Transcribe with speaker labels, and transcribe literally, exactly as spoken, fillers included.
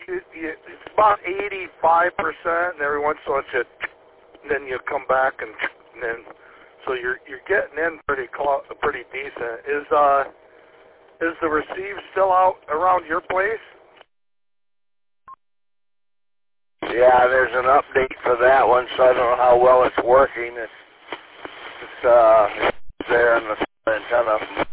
Speaker 1: it, it, it's about eighty-five percent, and every once in a while it's a, then you come back and, and then so you're you're getting in pretty close, pretty decent. Is uh is the receive still out around your place?
Speaker 2: Yeah, there's an update for that one, so I don't know how well it's working. It's, it's uh, there in the antenna.